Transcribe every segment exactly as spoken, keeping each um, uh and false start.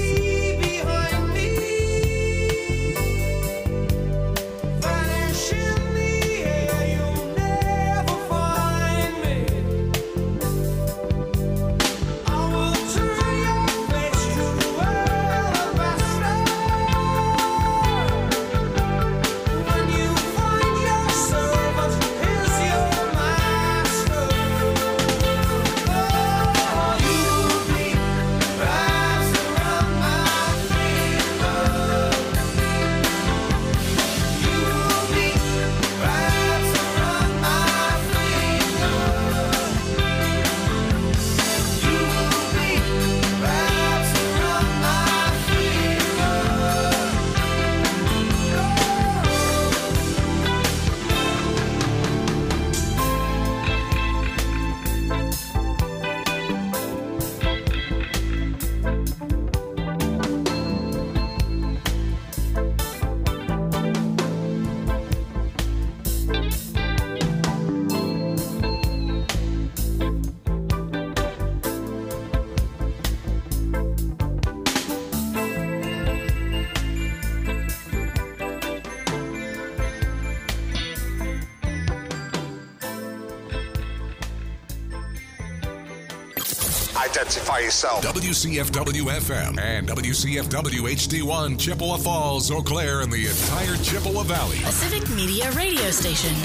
Identify yourself. W C F W F M and W C F W H D one, Chippewa Falls, Eau Claire, and the entire Chippewa Valley. A Civic Media radio station.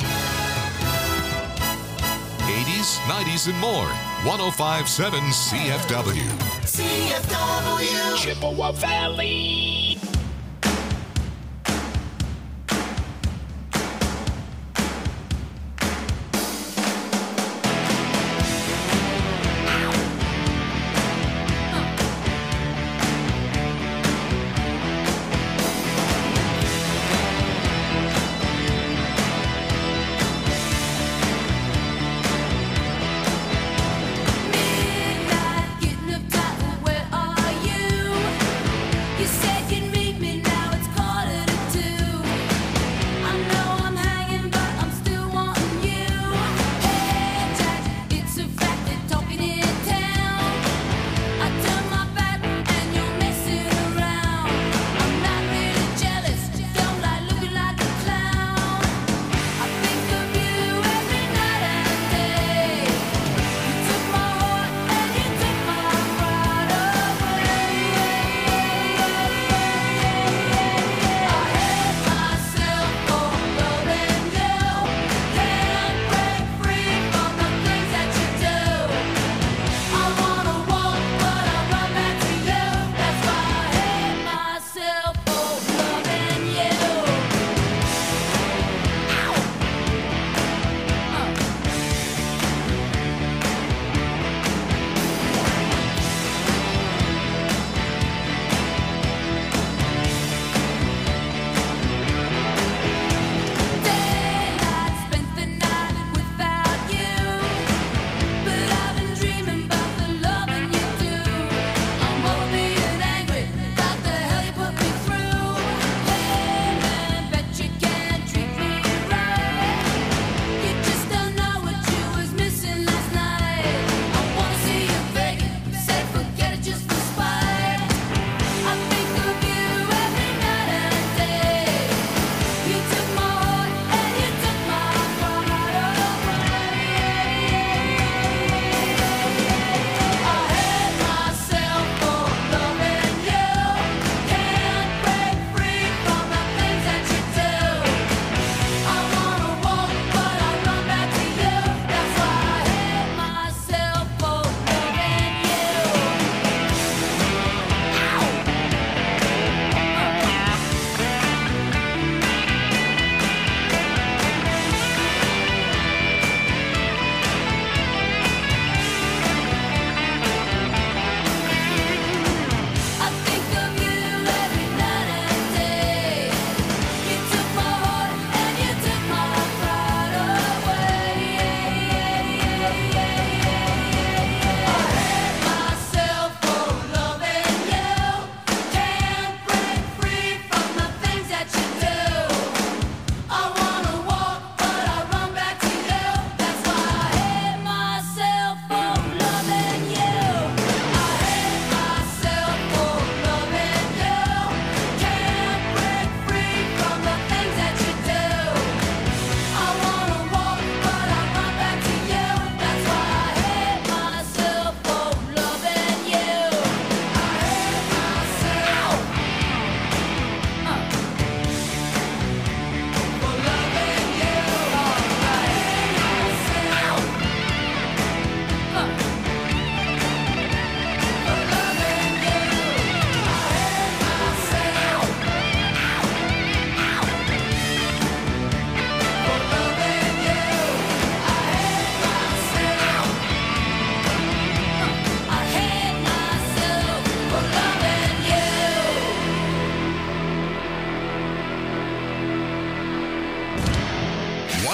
eighties, nineties, and more. one oh five point seven C F W. C F W. Chippewa Valley.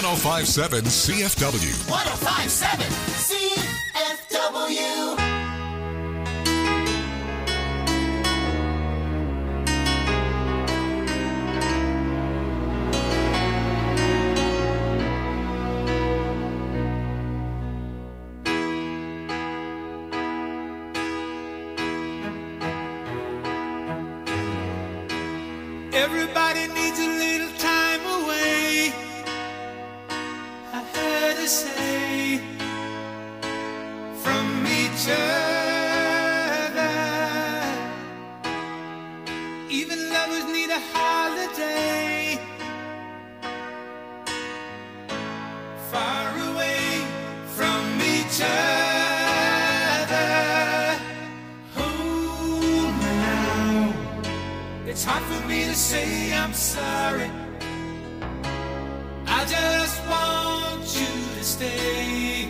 oh five seven C F W. one oh five seven C F W. Everybody needs a little time away, I heard her say, from each other. Even lovers need a holiday, far away from each other. Hold me now, it's hard for me to say I'm sorry. I just want you to stay.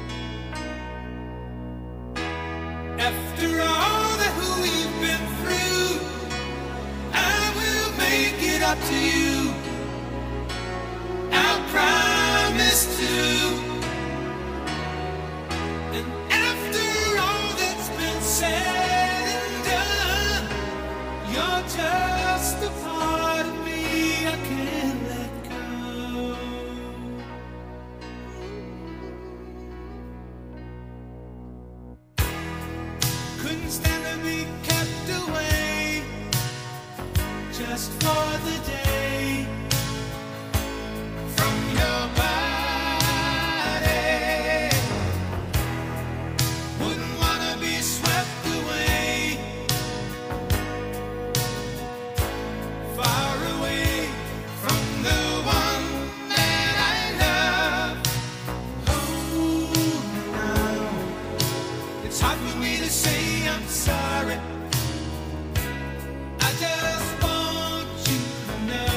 After all that we've been through, I will make it up to you. I promise to. And after all that's been said and done, you're just a part of me I can't let go. Couldn't stand to be kept away just for the day from your body. Wouldn't wanna be swept away, far away from the one that I love. Oh, now it's hard for me to say I'm sorry. I just want you to know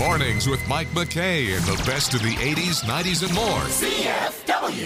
Mornings with Mike McKay and the best of the eighties, nineties, and more. C F W.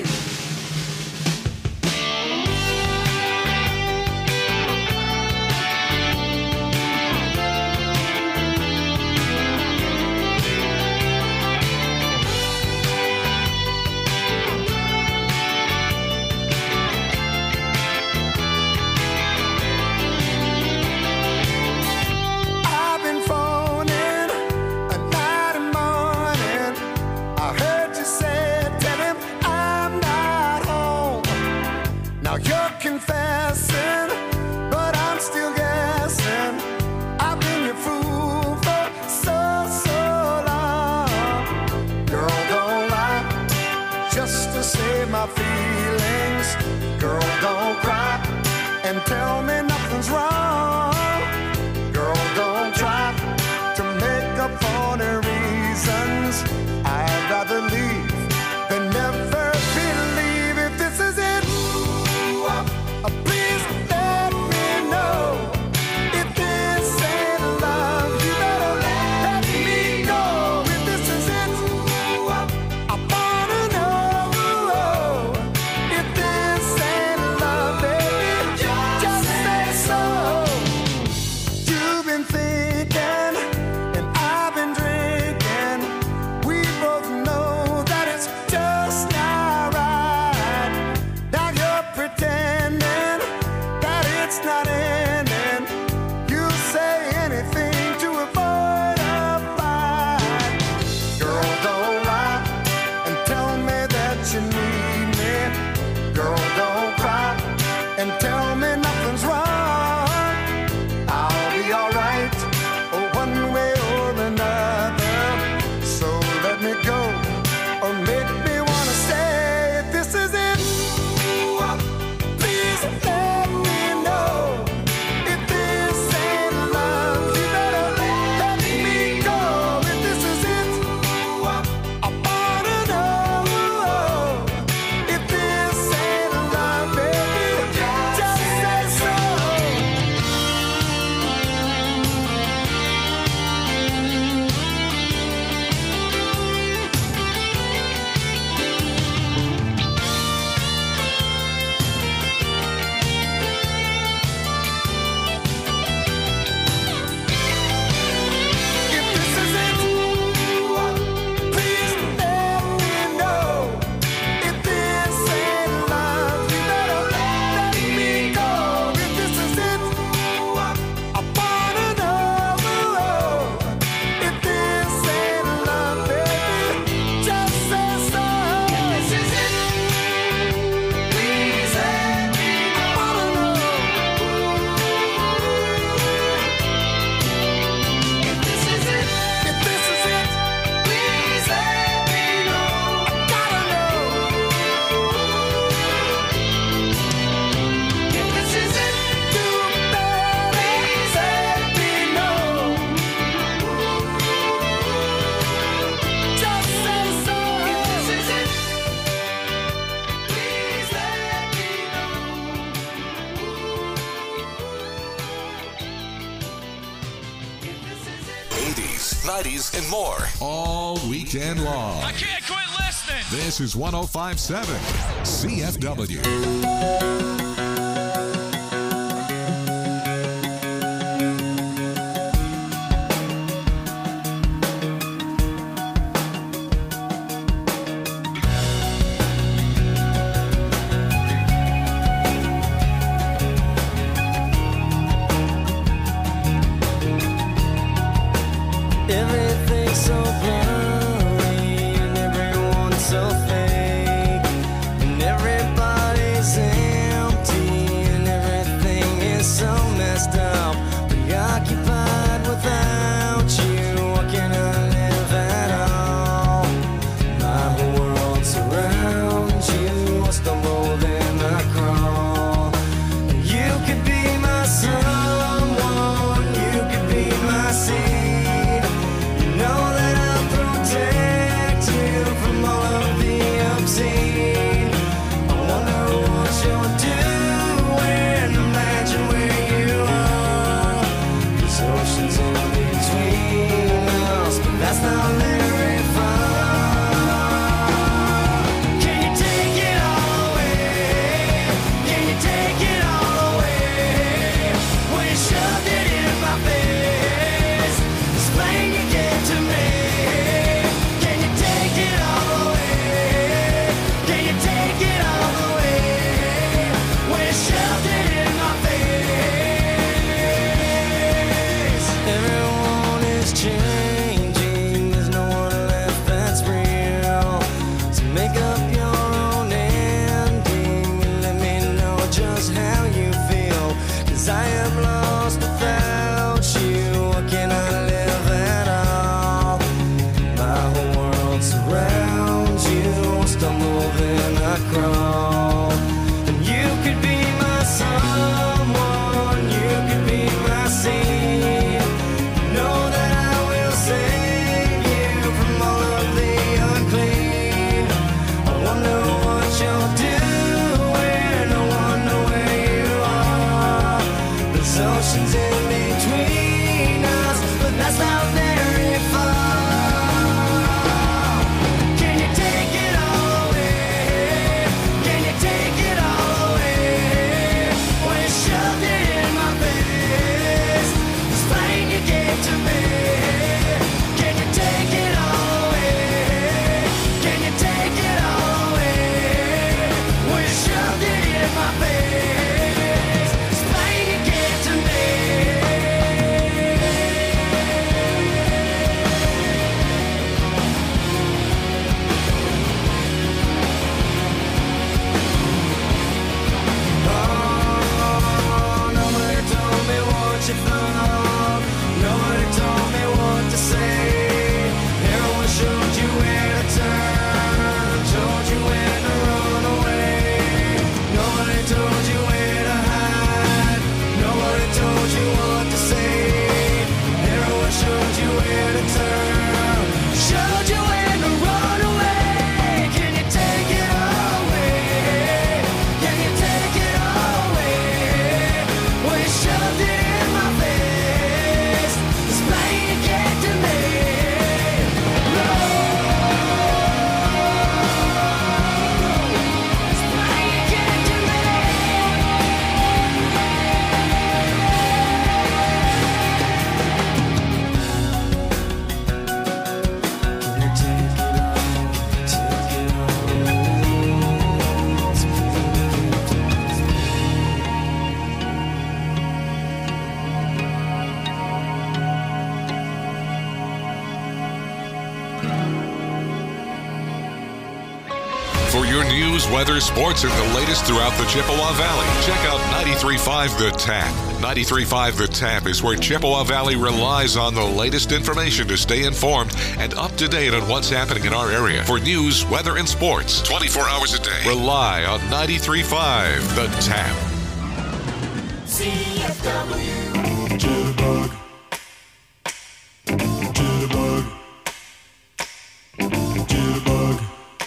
nineties, and more. All weekend long. I can't quit listening. This is one oh five point seven C F W. Everything's so blurry and everyone's so fake, and everybody's empty and everything is so messed up, preoccupied without you. What can I live at all? My whole world surrounds you. I stumble then I crawl. You could be my someone, you could be my seed. Know that I'll protect you from all of the crawl. And you could be my someone, you could be my seed. Know that I will save you from all of the unclean. I wonder what you're doing, I wonder where you are. There's oceans in between us, but that's not very far. Can you take it all away? Can you take it all away? When you shoved it in my face, this pain you gave to me. Can you take it all away? Can you take it all away? When you shoved it in my face, this pain you gave to me. Oh, nobody told me what you thought. Nobody told me what to say. Everyone showed you where to turn, showed you when to run away. Nobody told you where to hide. Nobody told you what to say. Everyone showed you where to turn, showed you when to run away. Can you take it all away? Can you take it all away? When you shoved it in my face, this pain you gave to me. No, this pain you gave to me. Can you take it all? Take it all away. This pain you gave to me. For your news, weather, sports, and the latest throughout the Chippewa Valley, check out ninety-three point five The Tap. ninety-three point five The Tap is where Chippewa Valley relies on the latest information to stay informed and up to date on what's happening in our area. For news, weather, and sports, twenty-four hours a day, rely on ninety-three point five The Tap. C F W. Jitterbug. Jitterbug. Jitterbug.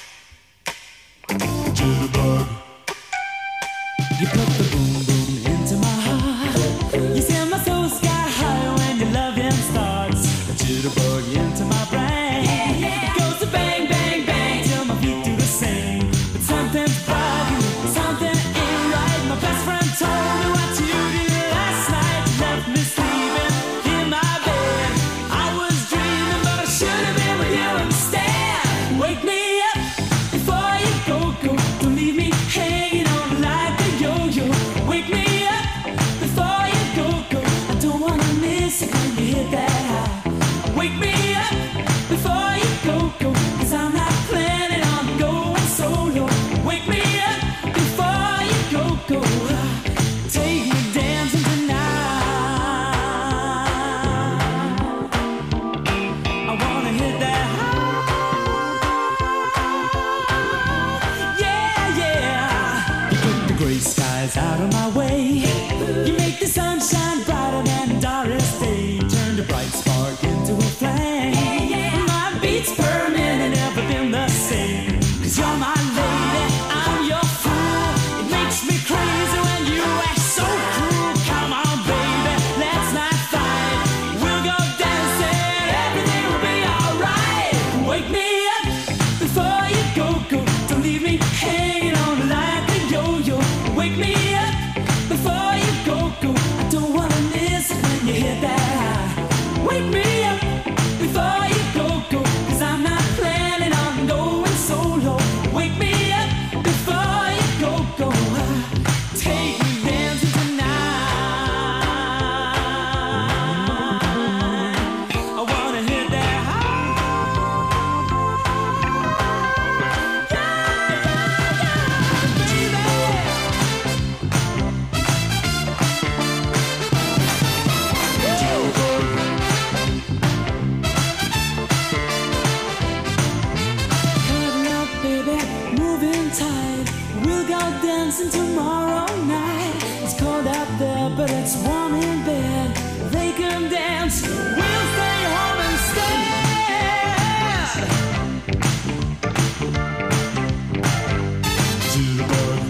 Jitterbug. You put the boom boom into my heart. You send my soul sky high when your loving starts. A jitterbug into my brain. It goes to bang, bang, bang till my feet do the same. But something's bugging, something ain't right. My best friend told me what you did last night. You left me sleeping in my bed. I was dreaming, but I should have been with you instead. Wake me up before you go, go. Don't leave me hanging on like a yo-yo. Wake me up before you go, go. I don't wanna miss it when you hit that high. Wake me up before you go, go. Cause I'm not planning on going solo. Wake me up before you go, go. Take me dancing tonight. I wanna hit that high. Yeah, yeah. You put the gray skies out of my way. You make the sun shine brighter than Doris Day. Turn the bright spark into a flame. My beats per minute never been the same. Cause you're my lady, I'm your fool. It makes me crazy when you act so cruel. Come on, baby, let's not fight. We'll go dancing, everything will be alright. Wake me up before you go, go. Don't leave me hanging on like a yo-yo. Wake me up before you go, go. I don't wanna miss it when you hit that high. Wake me up before you go, go. Cause I'm not planning on going solo. Wake me up before you go, go. Take me dancing tonight. I wanna hit that high. Yeah, yeah, yeah, baby. Cuddling up, baby, moving tight. go dancing tomorrow night. It's cold out there, but it's warm in bed. They can dance, we'll stay home instead. Jitterbug.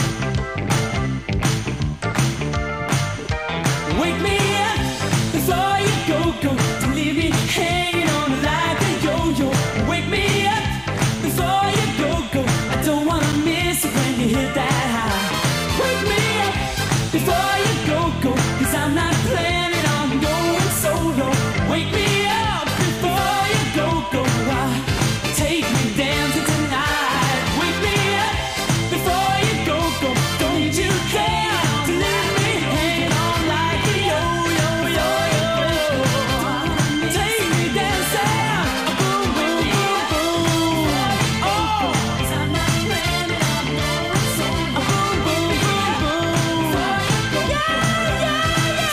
Wake me up before you go, go. Don't leave me hanging on like a yo-yo. Wake me up before you go, go. I don't wanna miss it when you hit that high. Wake me up before you go, go. Cause I'm not planning on going solo. Wake me up before you go, go. Uh, take me dancing tonight. Wake me up before you go, go. Don't you care to leave me hanging on like a yo-yo-yo-yo. Take me dancing, boom, boom, boom, boom. Oh, 'cause I'm not planning on going solo. Boom, boom, boom, boom. Yeah, yeah, yeah.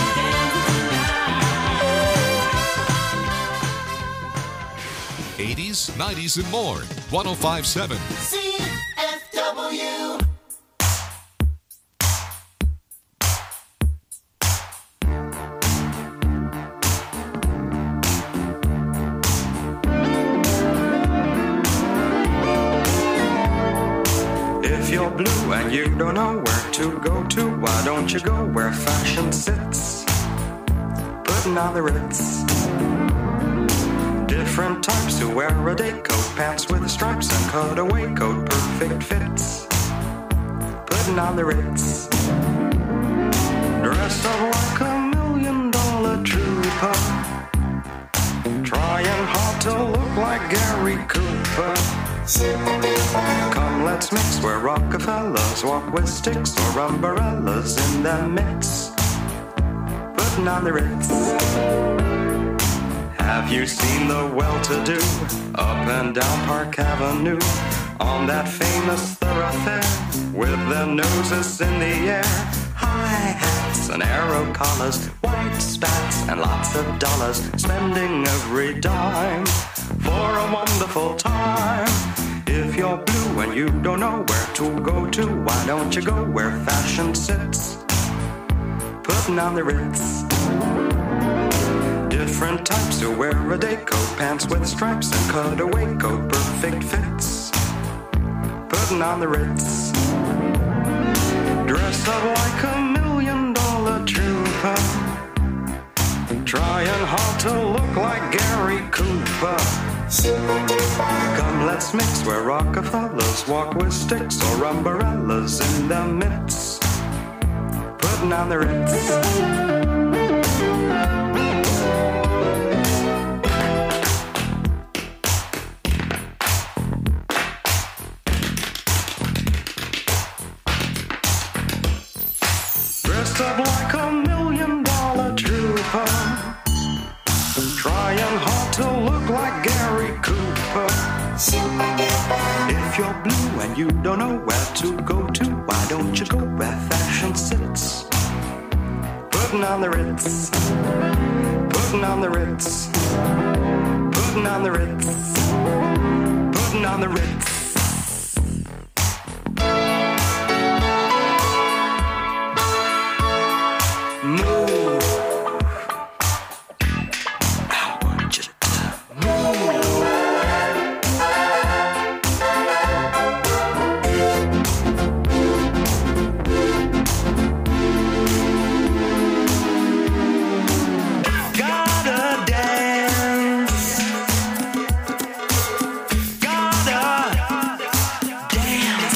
eighties, nineties, and more. one oh five point seven. C F W. If you're blue and you don't know where to go to, why don't you go where fashion sits? Putting on the Ritz. Different types who wear a day coat, pants with stripes and cutaway coat, perfect fits. Putting on the Ritz. Dressed up like a million dollar trooper, trying hard to look like Gary Cooper. Come, let's mix where Rockefellers walk with sticks or umbrellas in their midst. Putting on the Ritz. Have you seen the well-to-do up and down Park Avenue on that famous thoroughfare with their noses in the air? High hats and arrow collars, white spats and lots of dollars, spending every dime for a wonderful time. If you're blue and you don't know where to go to, why don't you go where fashion sits? Putting on the Ritz. Different types who wear a day coat, pants with stripes and cutaway coat, perfect fits. Putting on the Ritz. Dressed up like a million dollar trooper, trying hard to look like Gary Cooper. Come, let's mix where Rockefellers walk with sticks or umbrellas in their midst. Putting on the Ritz. Dressed up like a million dollar trooper, trying hard to look like Gary Cooper. If you're blue and you don't know where to go to, why don't you go where fashion sits? Putting on the Ritz. Putting on the Ritz. Putting on the Ritz. Putting on the Ritz. Move. I want you to move. Gotta dance. Gotta dance.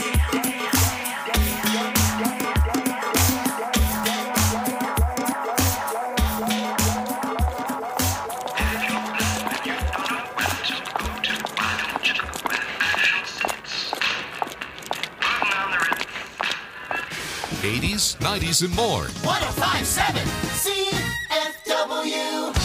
eighties, nineties, and more. one oh five point seven C F W.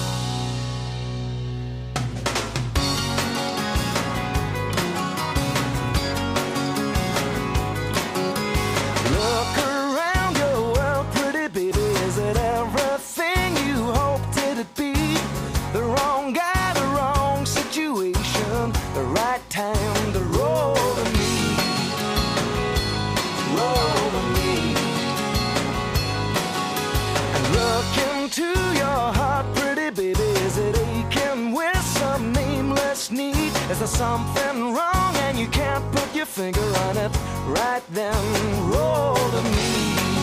Look around your world, pretty baby. Is it everything you hoped it'd be? The wrong guy, the wrong situation, the right time to roll to me. there something wrong and you can't put your finger on it? Right then, roll to me.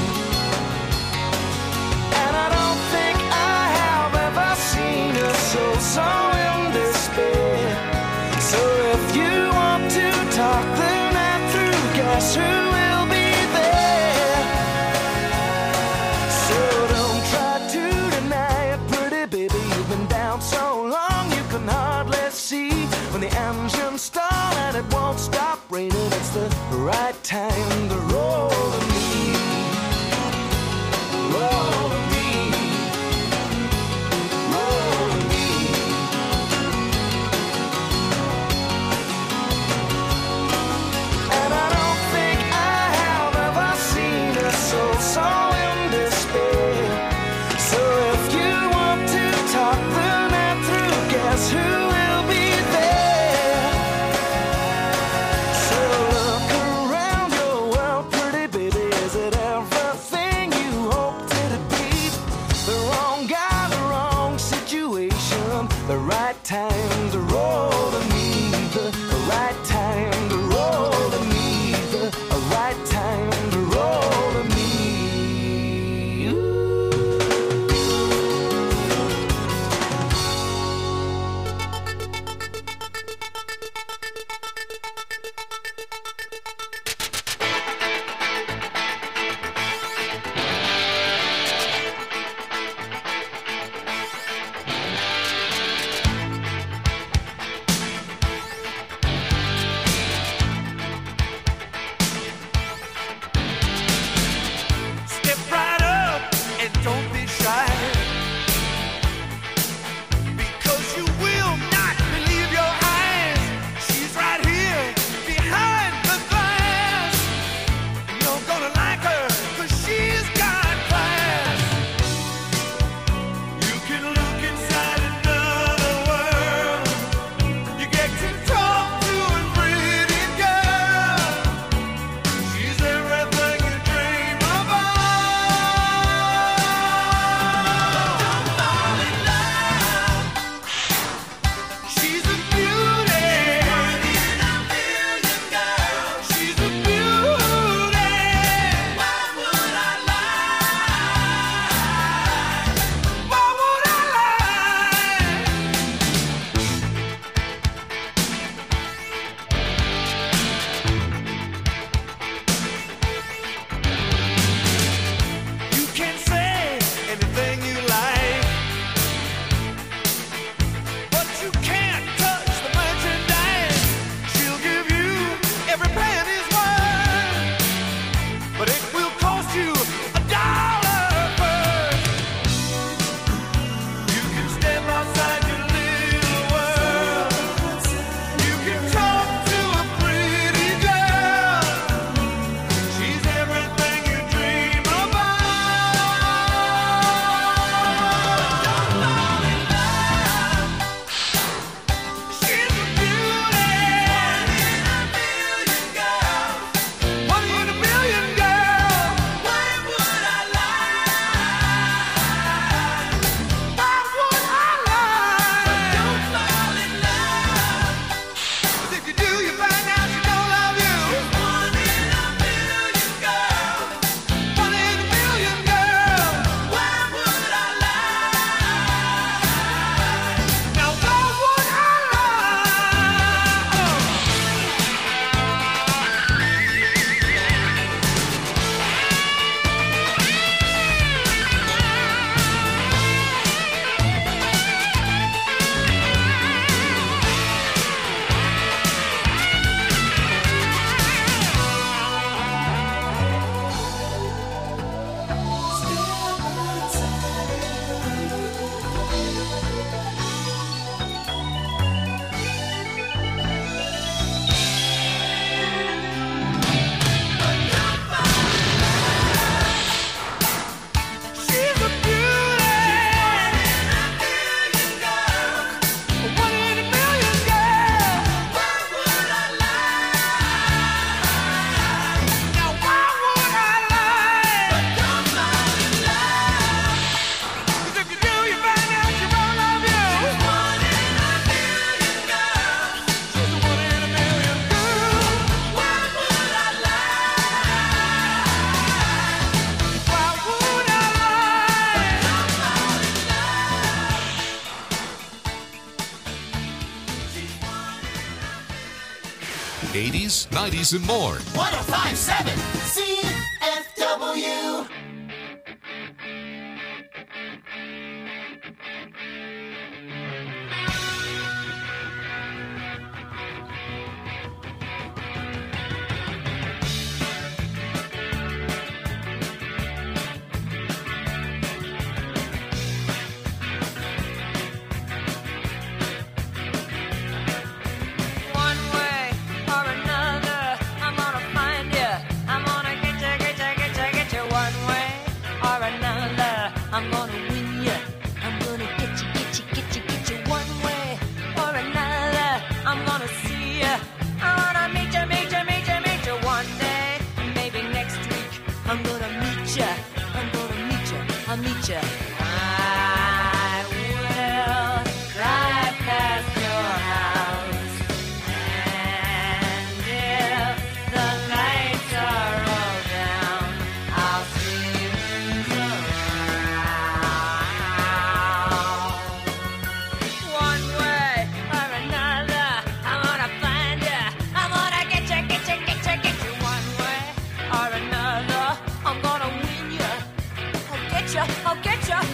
And I don't think I have ever seen a soul so in despair. So if you want to talk the night through, guess who will be there? So don't try to deny it, pretty baby. You've been down so long you can hardly see. When the engines stall and it won't stop raining, it's the right time to roll to me. Roll to me. Roll to me. And I don't think I eighties, nineties, and more. one oh five point seven C F W. I'll get you.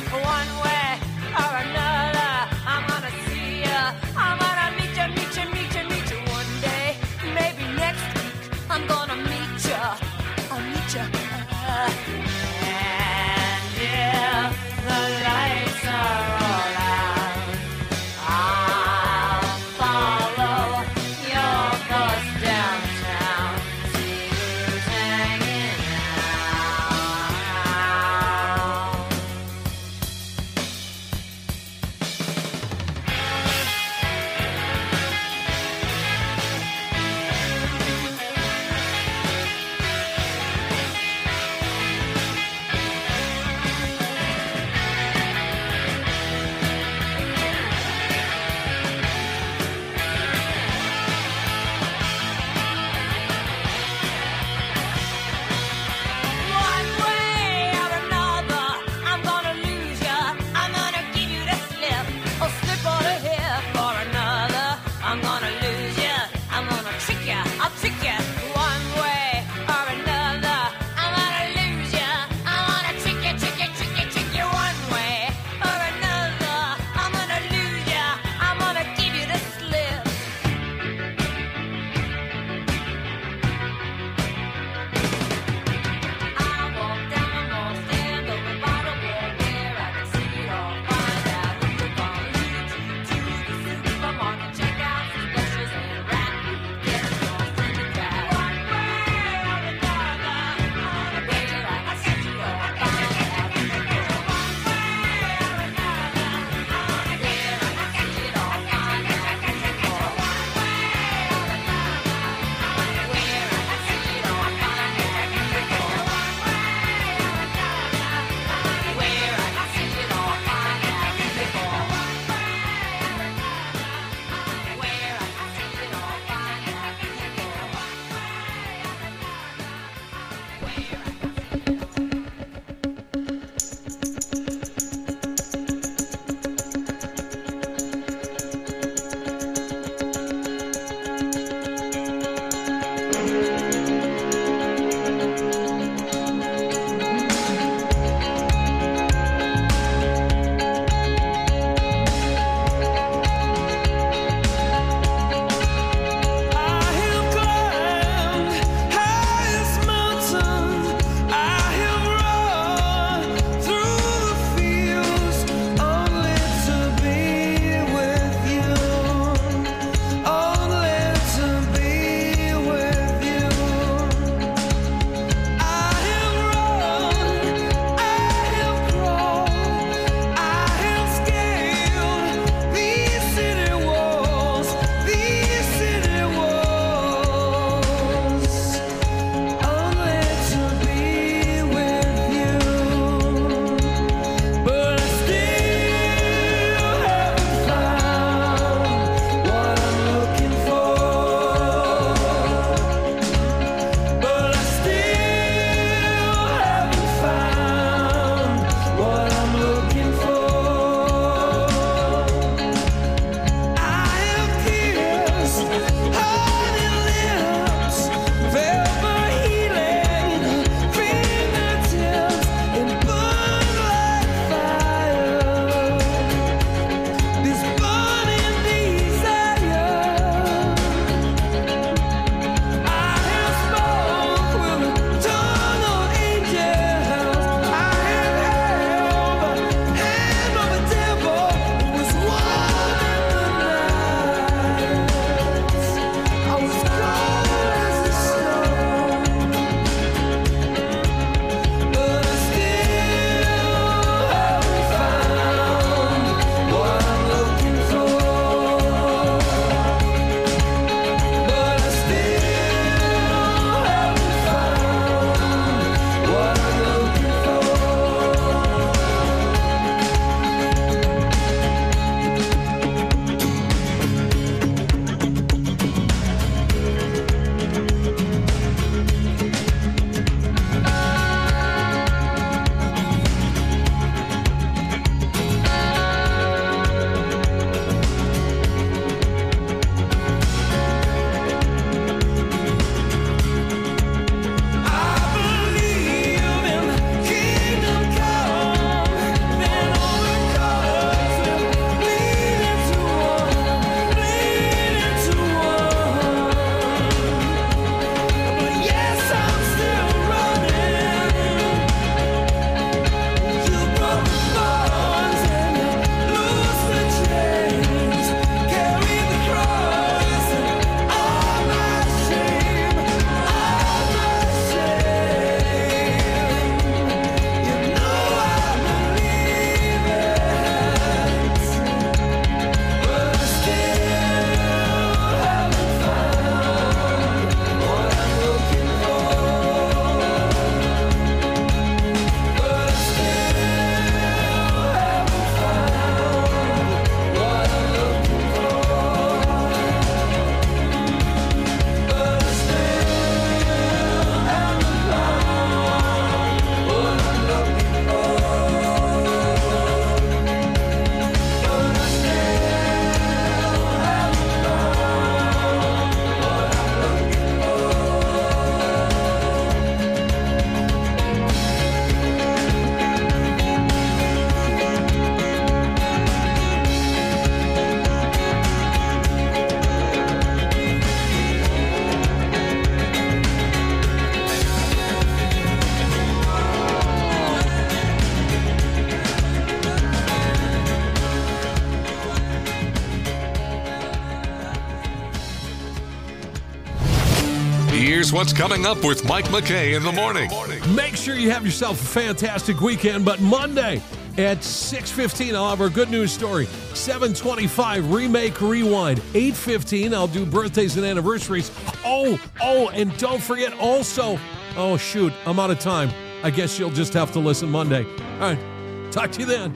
Here's what's coming up with Mike McKay in the morning. Make sure you have yourself a fantastic weekend, but Monday at six fifteen, I'll have our good news story. seven twenty-five, Remake Rewind. eight fifteen, I'll do birthdays and anniversaries. Oh, oh, and don't forget also, oh, shoot, I'm out of time. I guess you'll just have to listen Monday. All right, talk to you then.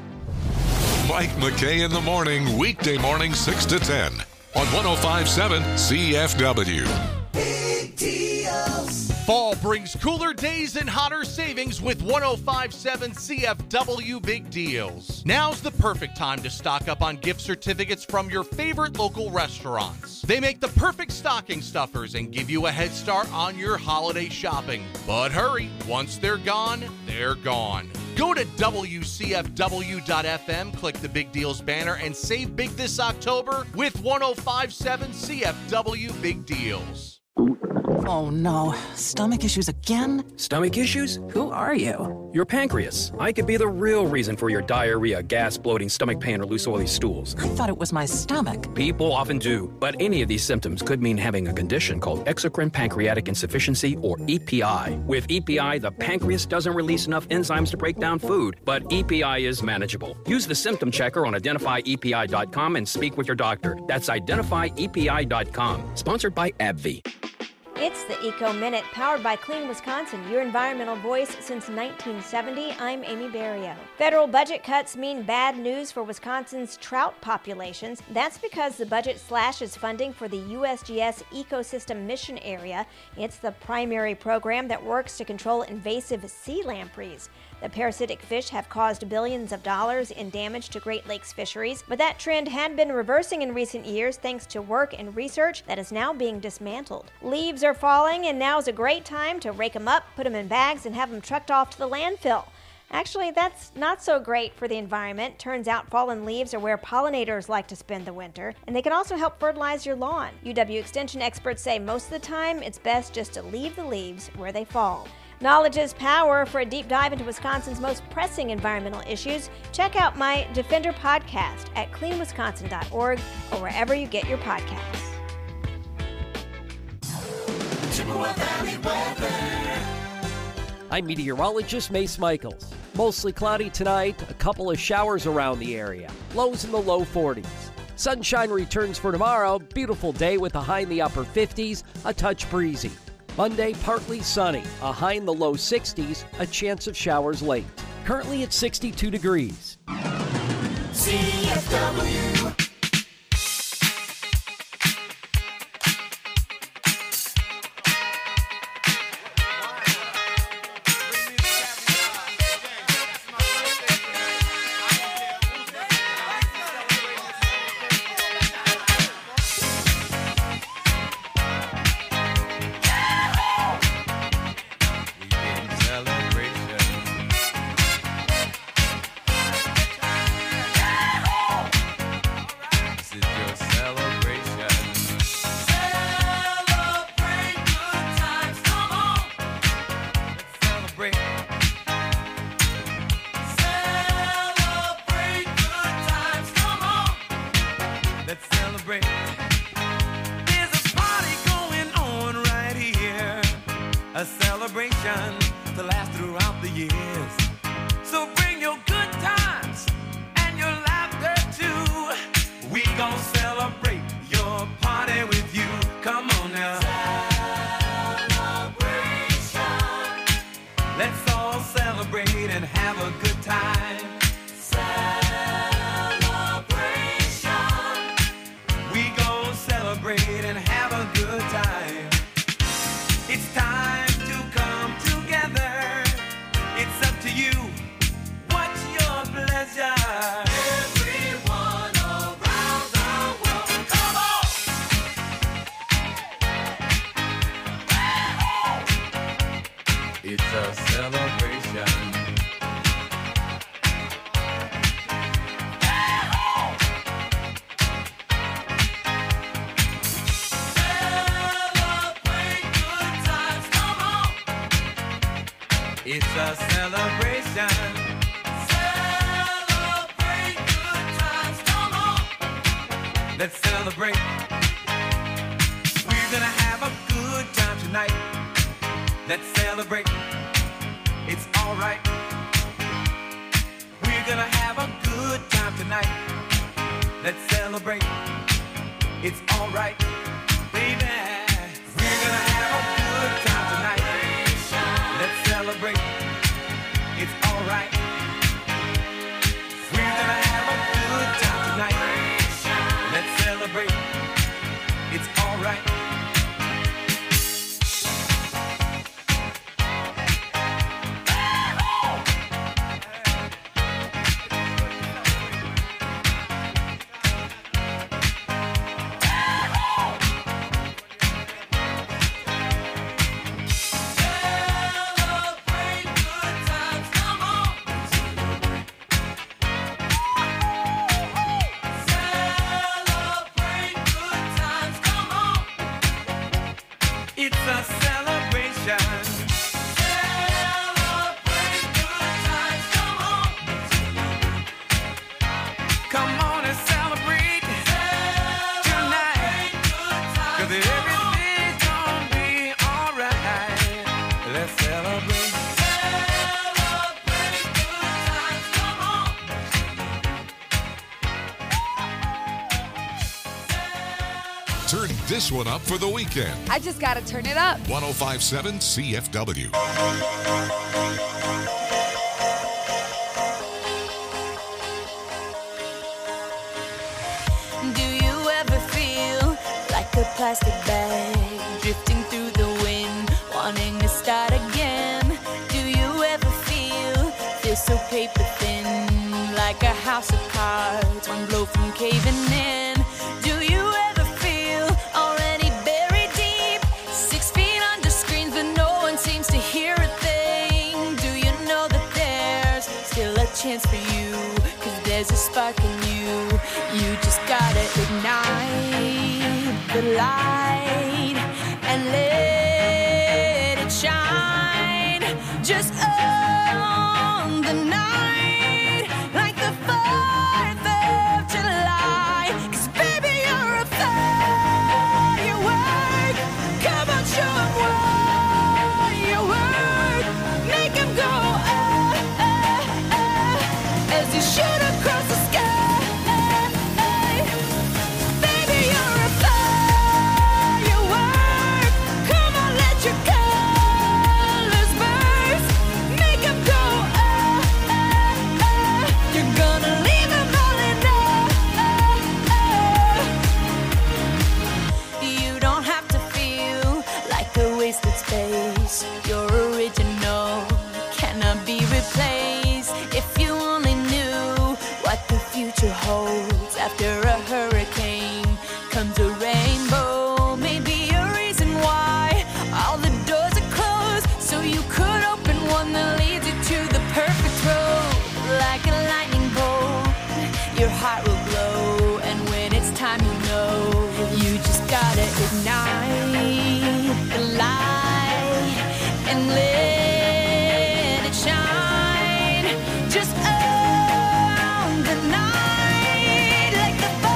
Mike McKay in the morning, weekday morning, six to ten on one oh five point seven C F W. Big deals. Fall brings cooler days and hotter savings with one oh five point seven C F W Big Deals. Now's the perfect time to stock up on gift certificates from your favorite local restaurants. They make the perfect stocking stuffers and give you a head start on your holiday shopping. But hurry, once they're gone, they're gone. Go to W C F W dot F M, click the Big Deals banner, and save big this October with one oh five point seven C F W Big Deals. Oh no, stomach issues again? Stomach issues? Who are you? Your pancreas. I could be the real reason for your diarrhea, gas, bloating, stomach pain, or loose oily stools. I thought it was my stomach. People often do, but any of these symptoms could mean having a condition called exocrine pancreatic insufficiency, or E P I. With E P I, the pancreas doesn't release enough enzymes to break down food, but E P I is manageable. Use the symptom checker on identify E P I dot com and speak with your doctor. That's identify E P I dot com. Sponsored by AbbVie. It's the Eco Minute, powered by Clean Wisconsin, your environmental voice since nineteen seventy. I'm Amy Barrio. Federal budget cuts mean bad news for Wisconsin's trout populations. That's because the budget slashes funding for the U S G S Ecosystem Mission Area. It's the primary program that works to control invasive sea lampreys. The parasitic fish have caused billions of dollars in damage to Great Lakes fisheries, but that trend had been reversing in recent years thanks to work and research that is now being dismantled. Leaves are falling, and now is a great time to rake them up, put them in bags, and have them trucked off to the landfill. Actually, that's not so great for the environment. Turns out fallen leaves are where pollinators like to spend the winter, and they can also help fertilize your lawn. U W Extension experts say most of the time it's best just to leave the leaves where they fall. Knowledge is power. For a deep dive into Wisconsin's most pressing environmental issues, check out my Defender podcast at clean wisconsin dot org or wherever you get your podcasts. Chippewa Valley weather. I'm meteorologist Mace Michaels. Mostly cloudy tonight, a couple of showers around the area. Lows in the low forties. Sunshine returns for tomorrow. Beautiful day with a high in the upper fifties, a touch breezy. Monday, partly sunny, a high in the low sixties, a chance of showers late. Currently at sixty-two degrees. C F W. It's a celebration. Celebrate good times, come on. Let's celebrate. We've We're gonna have a good time tonight. Let's celebrate. It's alright. We're gonna have a good time tonight. Let's celebrate. It's alright, baby. We're gonna have a good time tonight. Let's celebrate. It's alright. We're gonna have a good time tonight. Let's celebrate. It's alright. It's a celebration. Celebrate good times, come on. Come on and celebrate tonight. Cause everything's gonna be alright. Let's celebrate. Celebrate good times, come on. Turn this one up for the weekend. I just gotta turn it up. one oh five point seven C F W. Do you ever feel like a plastic bag drifting through the wind, wanting to start again? Do you ever feel this so paper thin, like a house of cards, one blow from caving in? Do you ever feel already buried deep, six feet under screens, but no one seems to hear a thing? Do you know that there's still a chance for you? Cause there's a spark in you. You just gotta ignite the light and let it shine. Just on the night, like the fourth of July. Cause baby, you're a firework. Come on, show 'em what you work. Make 'em go, ah, ah, ah, as you shoot across the sky. Baby, you're a firework. Come on, let your colors burst. Make 'em go, ah, ah, ah. You're gonna leave 'em all in awe. You don't have to feel like a wasted space. You're original, cannot be replaced. If you only knew what the future holds. After a hurricane comes a rainbow. Maybe a reason why all the doors are closed, so you could open one that leads you to the perfect road. Like a lightning bolt, your heart will glow, and when it's time, you know you just gotta ignite the light and let it shine. Just on the night, like the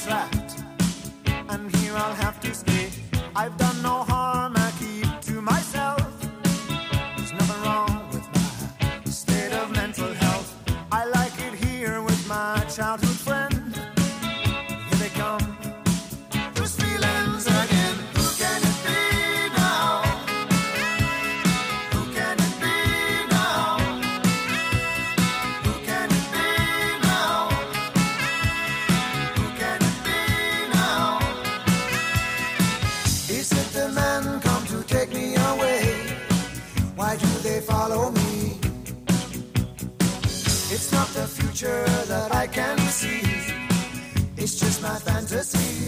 trapped, and here I'll have to stay. I've done no harm, I keep to myself. There's nothing wrong with my state of mental health. I like it here with my childhood friend. Here they come, those feelings again. Who can it be now? Who can it be now? Who can it be now? Who can it be now? Is it the men come to take me away? Why do they follow me? It's not the future that I can see. It's just my fantasy.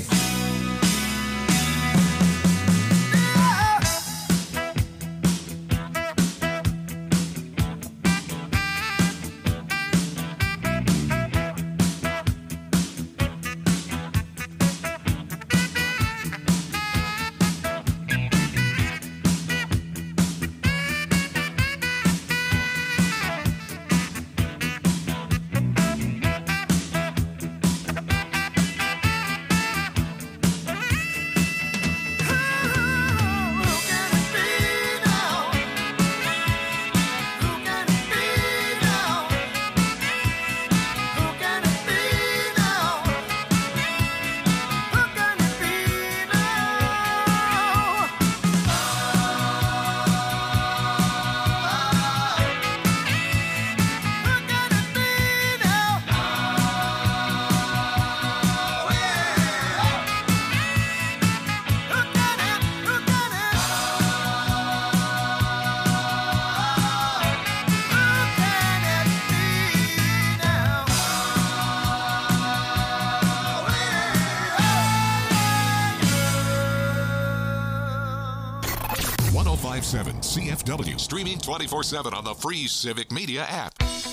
one oh five point seven C F W, streaming twenty-four seven on the free Civic Media app.